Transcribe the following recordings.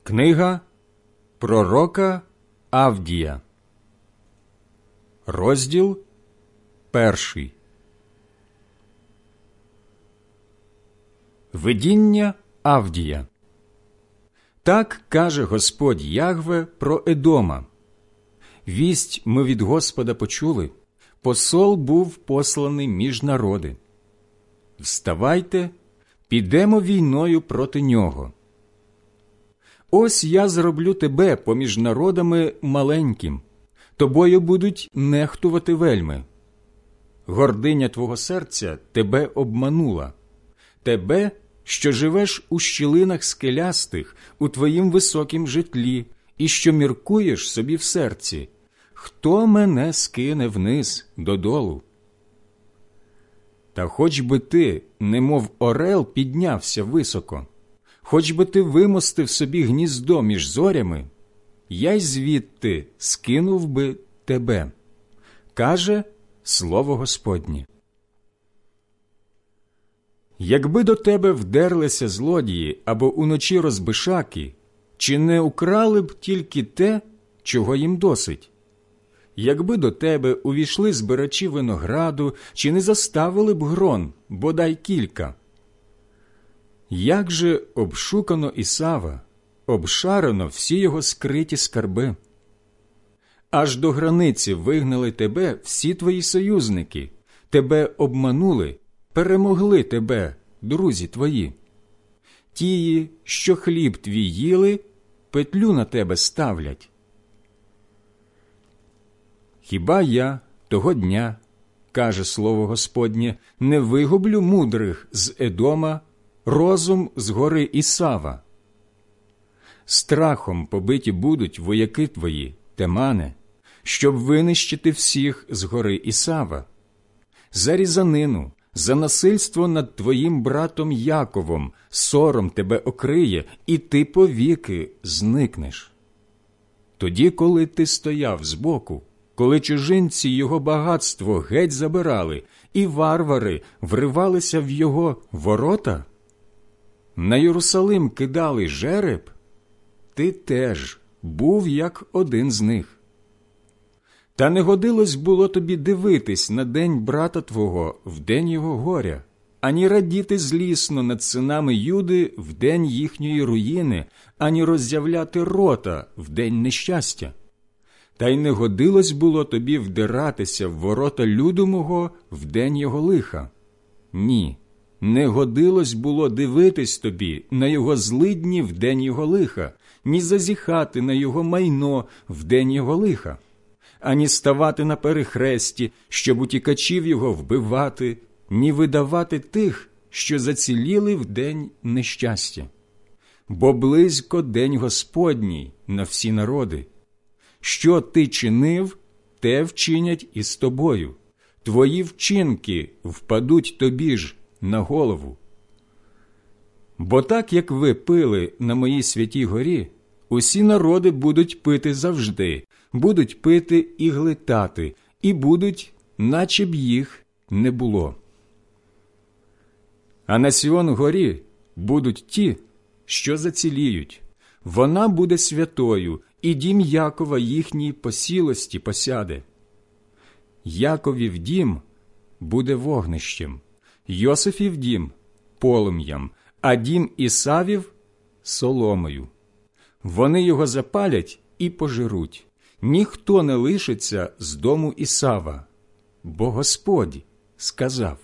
Книга пророка Авдія, розділ 1. Видіння Авдія. Так каже Господь Ягве про Едома. Вість ми від Господа почули, посол був посланий між народи. Вставайте, підемо війною проти нього. Ось я зроблю тебе поміж народами маленьким, тобою будуть нехтувати вельми. Гординя твого серця тебе обманула, тебе, що живеш у щілинах скелястих, у твоїм високім житлі, і що міркуєш собі в серці, хто мене скине вниз додолу? Та хоч би ти, немов орел, піднявся високо, хоч би ти вимостив собі гніздо між зорями, я й звідти скинув би тебе, каже слово Господнє. Якби до тебе вдерлися злодії або уночі розбишаки, чи не украли б тільки те, чого їм досить? Якби до тебе увійшли збирачі винограду, чи не заставили б грон, бодай кілька? Як же обшукано Ісава, обшарено всі його скриті скарби? Аж до границі вигнали тебе всі твої союзники, тебе обманули, перемогли тебе, друзі твої. Тії, що хліб твій їли, петлю на тебе ставлять. Хіба я того дня, каже слово Господнє, не вигублю мудрих з Едома, розум з гори Ісава? Страхом побиті будуть вояки твої, Темане, щоб винищити всіх з гори Ісава. За різанину, за насильство над твоїм братом Яковом сором тебе окриє, і ти повіки зникнеш. Тоді, коли ти стояв збоку, коли чужинці його багатство геть забирали, і варвари вривалися в його ворота, на Єрусалим кидали жереб, ти теж був як один з них. Та не годилось було тобі дивитись на день брата твого в день його горя, ані радіти злісно над синами Юди в день їхньої руїни, ані роззявляти рота в день нещастя. Та й не годилось було тобі вдиратися в ворота люду мого в день його лиха. Ні, не годилось було дивитись тобі на його злидні в день його лиха, ні зазіхати на його майно в день його лиха, ані ставати на перехресті, щоб утікачів його вбивати, ні видавати тих, що заціліли в день нещастя. Бо близько день Господній на всі народи. Що ти чинив, те вчинять і з тобою. Твої вчинки впадуть тобі ж на голову. Бо так, як ви пили на моїй святій горі, усі народи будуть пити завжди, будуть пити і глитати, і будуть, наче б їх не було. А на Сіон-горі будуть ті, що заціліють. Вона буде святою, і дім Якова їхній по сілості посяде. Яковів дім буде вогнищем, Йосифів дім – полум'ям, а дім Ісавів – соломою. Вони його запалять і пожируть. Ніхто не лишиться з дому Ісава, бо Господь сказав.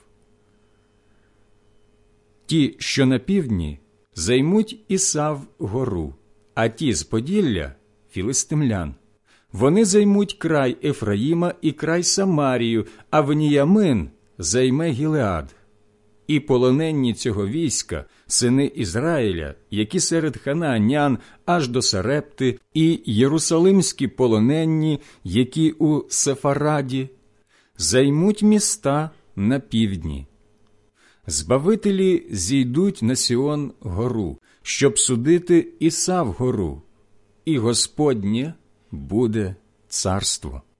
Ті, що на півдні, займуть Ісав гору, а ті з Поділля – філистимлян. Вони займуть край Ефраїма і край Самарію, а Веніямин займе Гілеад. І полоненні цього війська, сини Ізраїля, які серед ханаанян аж до Сарепти, і єрусалимські полоненні, які у Сефараді, займуть міста на півдні. Збавителі зійдуть на Сіон гору, щоб судити Ісав гору, і Господнє буде царство.